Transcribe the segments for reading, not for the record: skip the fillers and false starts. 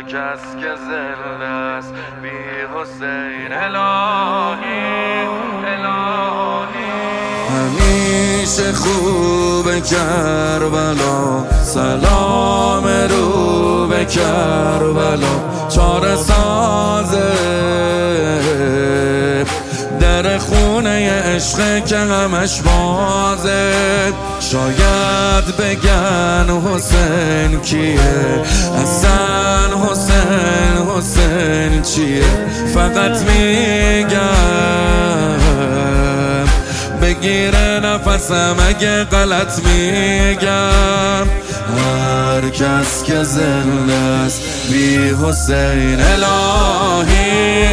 کس که زنده است بی حسین الهی الهی. همیشه خوب کربلا، سلام رو به کربلا. چاره سازه در خونه عشق که همش بازه. شاید بگن حسین کیه، اصلا حسین چیه. فقط میگم بگیره نفسم اگه غلط میگم. هر کس که زنده است بی حسین الهی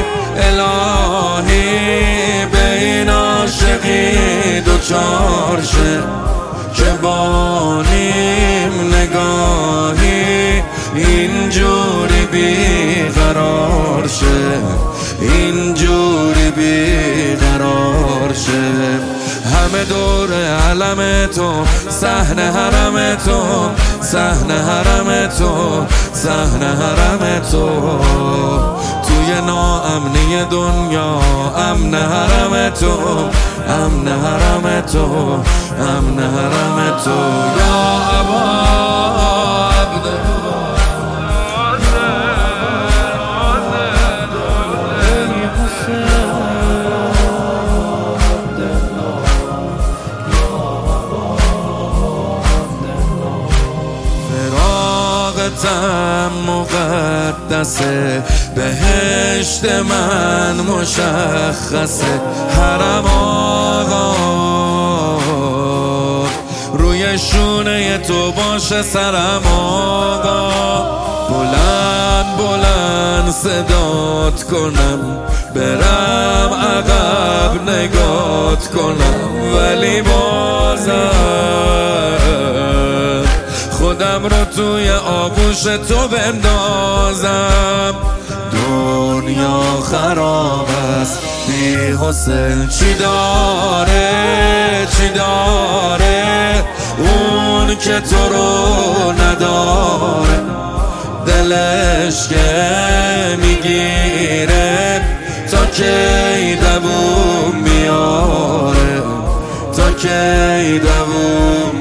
الهی. به این عاشقی دوچار شه که با نیم نگاهی اینجوری بیقرار شه، اینجوری بیقرار شه. همه دور علم تو، صحن حرم تو، صحن حرم تو، صحن حرم تو. توی ناامنی دنیا امن حرم تو، امن حرم تو، امن حرم تو. یا ابا عبدالله فراغتم مقدسه، بهشت من مشخصه. حرم آقا روی شونه تو باشه سرم آقا. بلند بلند صدات کنم، برم عقب نگات کنم، ولی بازم خودم رو توی آغوش تو بندازم. دنیا خراب است بی حسین، چی داره چی داره اون که تو رو نداره. دلش که میگیره تا کی دووم میاره، تا کی دووم.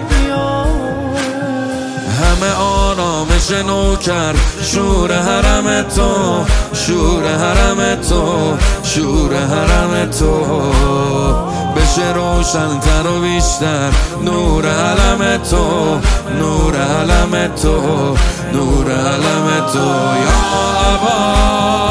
همه آرامش نوکر، شور حرم تو، شور حرم تو، شور حرم تو. بشه روشن‌تر و بیشتر نور علم تو، نور علم تو، نور علم تو. یا ابا